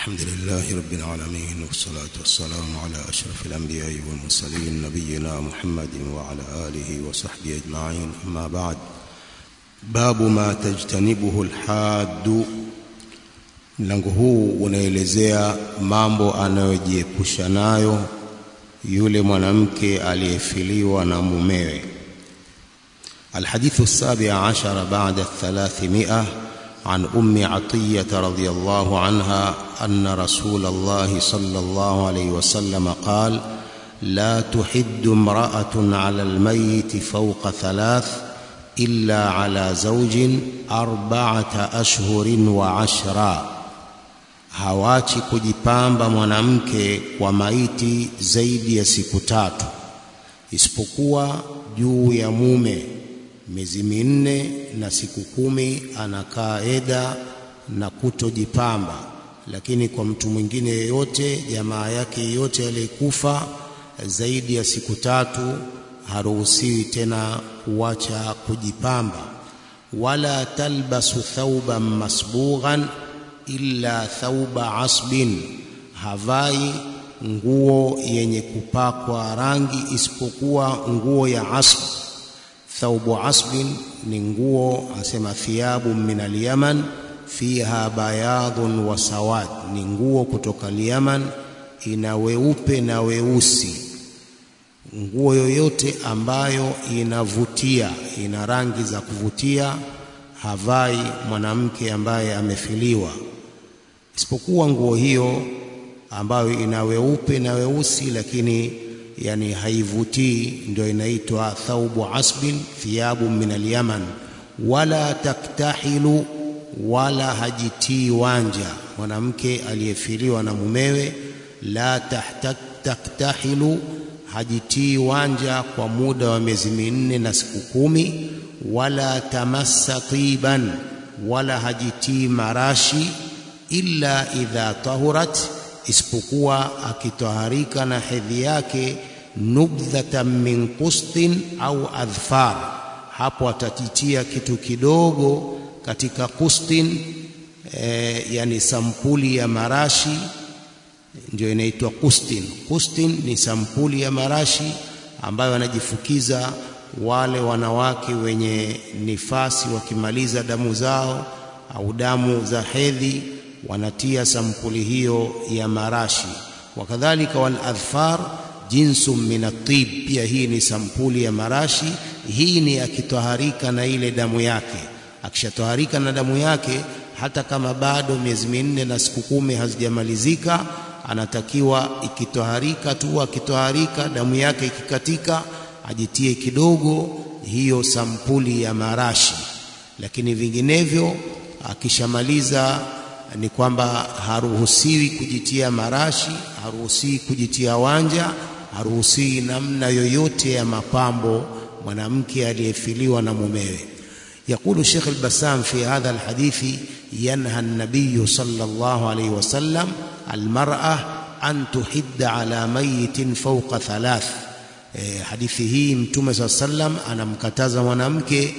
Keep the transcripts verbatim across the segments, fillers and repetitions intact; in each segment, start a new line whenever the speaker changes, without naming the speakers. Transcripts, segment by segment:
الحمد لله رب العالمين والصلاة والسلام على أشرف الأنبياء والمرسلين نبينا محمد وعلى آله وصحبه أجمعين. أما بعد، باب ما تجتنبه الحاد. Mlango huu unaelezea mambo anayojiepusha nayo yule mwanamke aliyefiliwa na mumewe. الحديث السابع عشر بعد الثلاثمائة عن أم عطية رضي الله عنها أن رسول الله صلى الله عليه وسلم قال: لا تحد امرأة على الميت فوق ثلاث إلا على زوج أربعة أشهر وعشرا. Hawachi kujipamba mwanamke kwa maiti zaidi ya siku tatu isipokuwa juu ya mume miezi minne na siku kumi anakaa eda na kutojipamba. Lakini kwa mtu mwingine yeyote, jamaa yake yote aliyekufa, zaidi ya siku tatu haruhusiwi tena kuacha kujipamba. Wala talbasu thawban masbughan illa thawba asbin, havai nguo yenye kupakwa rangi isipokuwa nguo ya asb. Thawbu asbin ni nguo, asema thiyabu min al-Yaman fiha bayadun wa sawad, ni nguo kutoka Yaman, ina weupe na weusi. Nguo yoyote ambayo inavutia, ina rangi za kuvutia, havai mwanamke ambaye amefiliwa, isipokuwa nguo hiyo ambayo ina weupe na weusi lakini yani haivutii, ndio inaitwa thawbu asbin, thiyabu min al-Yaman. Wala taktahilu, wala hajitii wanja mwanamke aliyefiliwa na mumewe. La taktahilu, hajitii wanja kwa muda wa miezi minne na siku kumi. Wala tamassa tiban, wala hajitii marashi. Illa idha tahurat, isipokuwa akitaharika na hedhi yake, nubdhatan min qustin au adhfar, hapo atatitia kitu kidogo katika qustin, e, yani sampuli ya marashi, ndio inaitwa qustin. Qustin ni sampuli ya marashi ambayo wanajifukiza wale wanawake wenye nifasi wakimaliza damu zao au damu za hedhi, wanatia sampuli hiyo ya marashi. Wakadhalika wal adhfar jinsu min at-tib, pia hii ni sampuli ya marashi. Hii ni akitaharika na ile damu yake. Akishataharika na damu yake, hata kama bado miezi minne na siku kumi hazijamalizika, anatakiwa ikitaharika tu, akitaharika damu yake ikikatika, ajitie kidogo hiyo sampuli ya marashi. Lakini vinginevyo akishamaliza ni kwamba haruhusiwi kujitia marashi, haruhusiwi kujitia wanja, haruhusiwi namna yoyote ya mapambo mwanamke aliyefiliwa na mumewe. يقول الشيخ البسام في هذا الحديث: ينهى النبي صلى الله عليه وسلم المرأة أن تحد على ميت فوق ثلاث. hadithi hii Mtume صلى الله عليه وسلم anamkataza mwanamke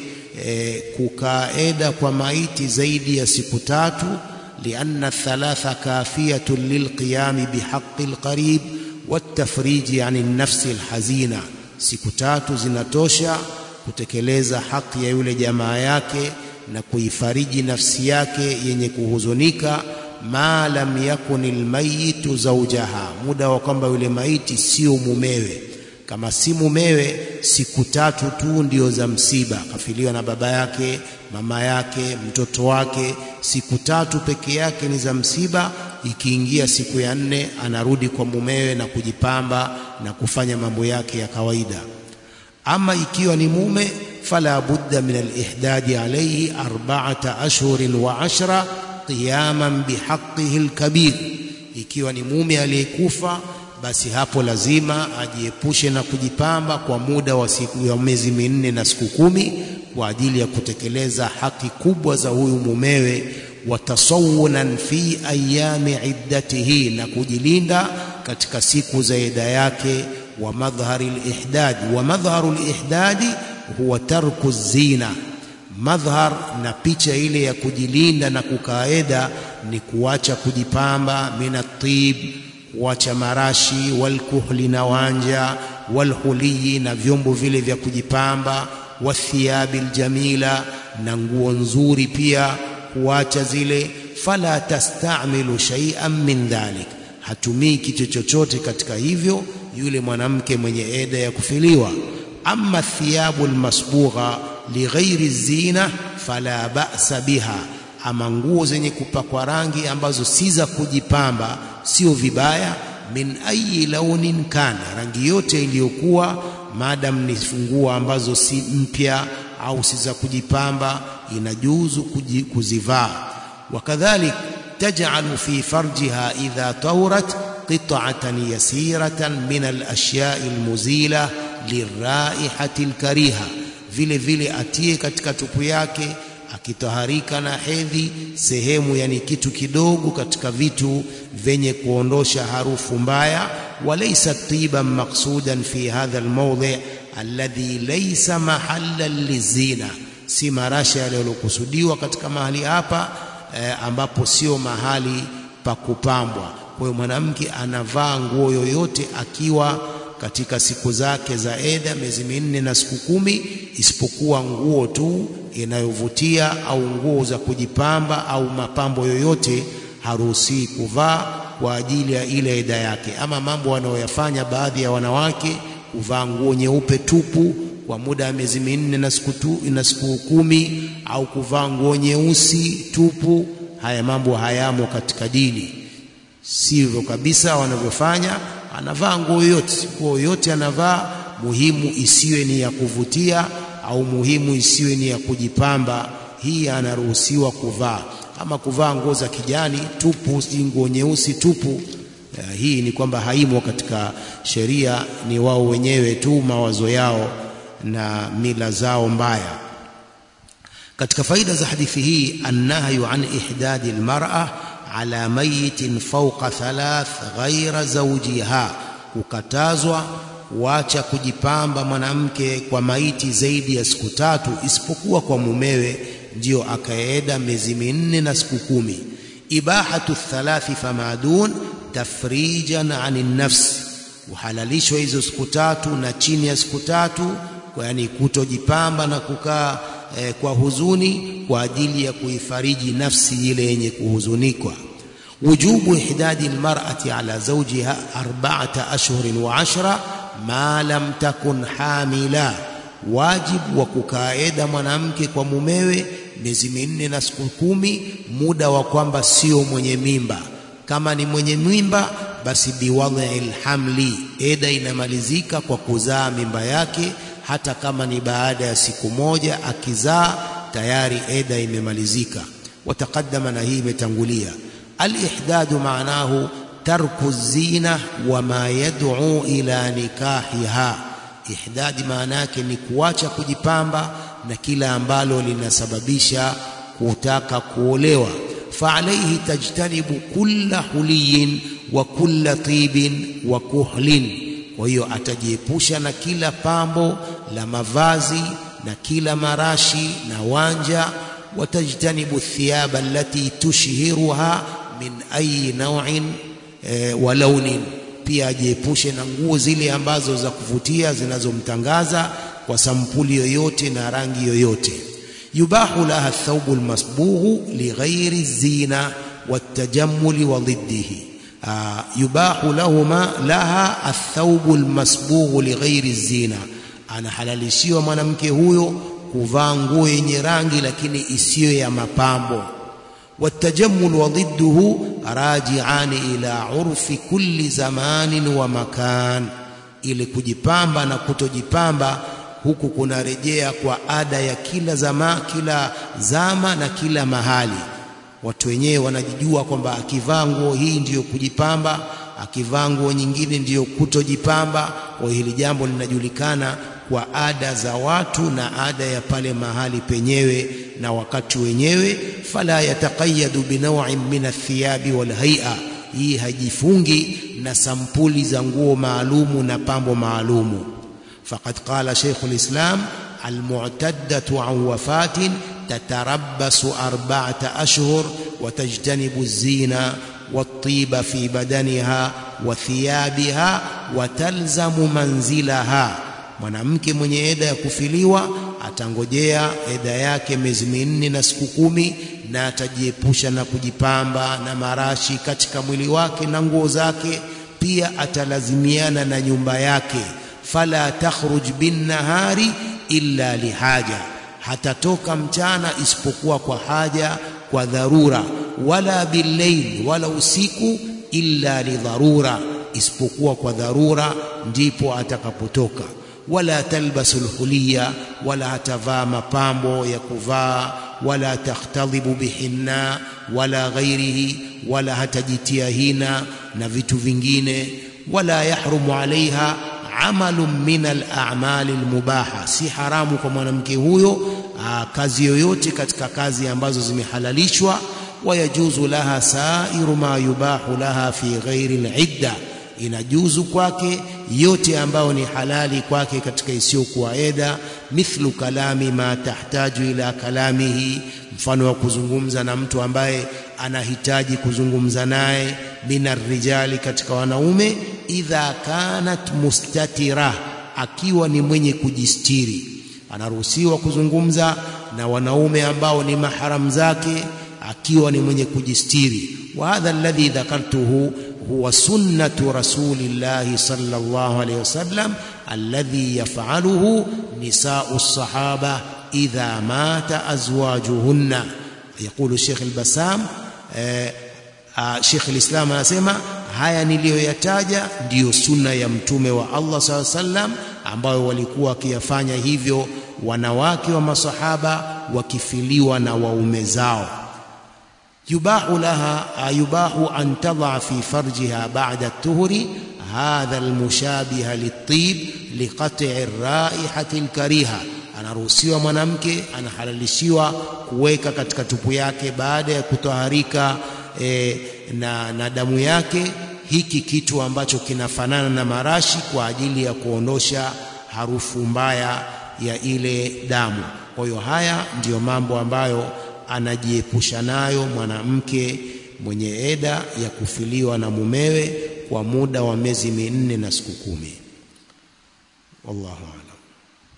kukaeda kwa maiti zaidi ya siku tatu, لأن الثلاثة كافية للقيام بحق القريب والتفريج عن النفس الحزينة. siku tatu zinatosha kutekeleza haki ya yule jamaa yake na kuifariji nafsi yake yenye kuhuzunika. ma lam yakunil mayitu zawjaha, muda wa kwamba yule maiti sio mumewe. Kama si mumewe, siku tatu tu ndio za msiba, kafiliwa na baba yake, mama yake, mtoto wake, siku tatu peke yake ni za msiba. Ikiingia siku ya nne anarudi kwa mumewe na kujipamba na kufanya mambo yake ya kawaida. Ama ikiwa ni mume, fala budda min al-ihdadi alayhi arba'ata ashhurin wa ashra qiyaman bihaqqihi al-kabir. Ikiwa ni mume aliyekufa, basi hapo lazima ajiepushe na kujipamba kwa muda wa siku ya miezi minne na siku kumi kwa ajili ya kutekeleza haki kubwa za huyu mumewe. Watasawunan fi ayami iddatihi, na kujilinda katika siku za ida yake. Wa madhhari al-ihdad, wa madhharu al-ihdad huwa tarku zina, Madhhar na picha ile ya kujilinda na kukaeda ni kuacha kujipamba, minatib, kuacha marashi, walkuhli na wanja, walhuliyi na vyombo vile vya kujipamba, wathiyabil jamila na nguo nzuri pia kuacha zile. Fala tastamilu shay'an min dhalik, hatumii kitu chochote katika hivyo yule mwanamke mwenye eda ya kufiliwa. Amma thiyabul masbugha lighairi zina fala ba'sa biha, ama nguo zenye kupakwa rangi ambazo si za kujipamba sio vibaya. Min ayi launin kana, rangi yote iliyokuwa, madam ni nguo ambazo si mpya au si za kujipamba, inajuzu kuzivaa. Wakadhalik taj'alu fi farjiha idha tawrat qit'atan yasiratan min al-ashya'i al-muzila liraihati al-kariha, vile vile atie katika tupu yake akitaharika na hedhi sehemu, yani kitu kidogo katika vitu venye kuondosha harufu mbaya. Walaysa tiban maqsudan fi hadha almawdi' alladhi laysa mahallan lizina, si marasha yaliyokusudiwa katika mahali hapa eh, ambapo sio mahali pa kupambwa. Kwa hiyo mwanamke anavaa nguo yoyote akiwa katika siku zake za eda, miezi minne na siku kumi, isipokuwa nguo tu inayovutia au nguo za kujipamba au mapambo yoyote haruhusi kuvaa kwa ajili ya ile eda yake. Ama mambo wanaoyafanya baadhi ya wanawake, kuvaa nguo nyeupe tupu kwa muda wa miezi minne na siku tu na siku kumi, au kuvaa nguo nyeusi tupu, haya mambo hayamo katika dini, sivyo kabisa wanavyofanya. Anavaa nguo yote, nguo yote anavaa, muhimu isiwe ni ya kuvutia au muhimu isiwe ni ya kujipamba, hii anaruhusiwa kuvaa. Ama kuvaa nguo za kijani tupu, si nguo nyeusi tupu, hii ni kwamba haimo katika sheria, ni wao wenyewe tu mawazo yao na mila zao mbaya. Katika faida za hadithi hii, annahyu an ihdadi almar'a ala mayitin fawqa thalath ghaira zawjiha, kukatazwa kuacha kujipamba mwanamke kwa maiti zaidi ya siku tatu isipokuwa kwa mumewe, ndio akaeda miezi minne na siku kumi. Ibahatu thalathi famadun tafrijan anin nafs, uhalalishwa hizo siku tatu na chini ya siku tatu, kwa yani kutojipamba na kukaa eh, kwa huzuni kwa ajili ya kuifariji nafsi ile yenye kuhuzunikwa. Wujubu ihdadi almar'ati ala zawjiha arba'ata ashhurin wa ashra ma lam takun hamila, wajibu wa kukaeda mwanamke kwa mumewe miezi minne na siku kumi, muda wa kwamba sio mwenye mimba. Kama ni mwenye mimba, basi biwadhil hamli, eda inamalizika kwa kuzaa mimba yake, hata kama ni baada ya siku moja akizaa tayari eda imemalizika. Wataqaddama, na hii imetangulia. Al-ihdadu maanahu tarku zina wa ma yad'u ila nikahiha. Ihdadi maana yake ni kuacha kujipamba na kila ambalo linasababisha kutaka kuolewa. Fa alayhi tajtanibu kulla huliyin wa kulla tibin wa kuhlin, kwa hiyo atajiepusha na kila pambo la mavazi na kila marashi na wanja. Watajtanibu thiyaba allati tushhiruha min ayi naw'in e, wa launin, pia ajiepushe na nguo zile ambazo za kuvutia zinazomtangaza kwa sampuli yoyote na rangi yoyote. Yubahu laha thawbu almasbughu lighairi zina watajammuli wa dhiddihi. Yubahu lahuma laha athawbu almasbughu lighairi zina, anahalalishiwa mwanamke huyo kuvaa nguo yenye rangi lakini isiyo ya mapambo. والتجمل وضده راجعان إلى عرف كل زمان ومكان, ili kujipamba na kutojipamba huku kunarejea kwa ada ya kila zama, kila zama na kila mahali. Watu wenyewe wanajijua kwamba akivaa nguo hii ndiyo kujipamba, akivaa nguo nyingine ndiyo kutojipamba. Kwa hili jambo linajulikana kwa ada za watu na ada ya pale mahali penyewe na wakati wenyewe. Fala yataqayyadu binaw'in min athiyabi wal hay'a, hii hajifungi na sampuli za nguo maalumu na pambo maalumu. Faqad qala Sheikhul Islam almu'taddatu an wafatin tatarabbasu arba'ata ashhur wa tajtanibu az-zina wat-tiba fi badaniha wa thiyabiha wa talzamu manzilaha. Mwanamke mwenye eda ya kufiliwa atangojea eda yake miezi minne na siku kumi, na atajiepusha na kujipamba na marashi katika mwili wake na nguo zake. Pia atalazimiana na nyumba yake, fala takhruj bin nahari illa lihaja, hatatoka mchana isipokuwa kwa haja, kwa dharura. Wala billayl, wala usiku, illa lidharura, isipokuwa kwa dharura ndipo atakapotoka. Wala talbasul huliya, wala hatavaa mapambo ya kuvaa. Wala takhtadhibu bihinna wala ghairihi, wala hatajitia hina na vitu vingine. Wala yahrumu alaiha amalun min al-a'mal al-mubaha, si haramu kwa mwanamke huyo aa, kazi yoyote katika kazi ambazo zimehalalishwa. Wayajuzu laha sairu ma yubahu laha fi ghairi al-idda, inajuzu kwake yote ambayo ni halali kwake katika isiyokuwa eda. Mithlu kalami ma tahtaju ila kalamihi, mfano wa kuzungumza na mtu ambaye anahitaji kuzungumza naye. Minar rijali, katika wanaume. Idha kanat mustatira, akiwa ni mwenye kujistiri, anaruhusiwa kuzungumza na wanaume ambao ni mahram zake akiwa ni mwenye kujistiri. Wa hadha alladhi dhakartuhu huwa sunnatu rasulillahi sallallahu alayhi wasallam alladhi yaf'aluhu nisa'u as-sahaba idha mata azwajuhunna. Yaqulu Sheikh al-Bassam, eh, Sheikh al-Islam anasema haya niliyoyataja ndiyo sunna ya mtume wa Allah sallallahu alayhi wasallam, ambayo walikuwa wakiyafanya hivyo wanawake wa masahaba wakifiliwa na waume zao. Yubahu laha yubahu an tadha fi farjiha ba'da at-tuhri hadha al-mushabiha lit-tib liqat'i ar-raihati al-kariha, anaruhusiwa mwanamke, anahalalishiwa kuweka katika tupu yake baada ya kutoharika e, na, na damu yake hiki kitu ambacho kinafanana na marashi kwa ajili ya kuondosha harufu mbaya ya ile damu. Kwa hiyo haya ndiyo mambo ambayo anajiepusha nayo mwanamke mwenye eda ya kufiliwa na mumewe kwa muda wa miezi minne na siku kumi. Wallahu a'lam.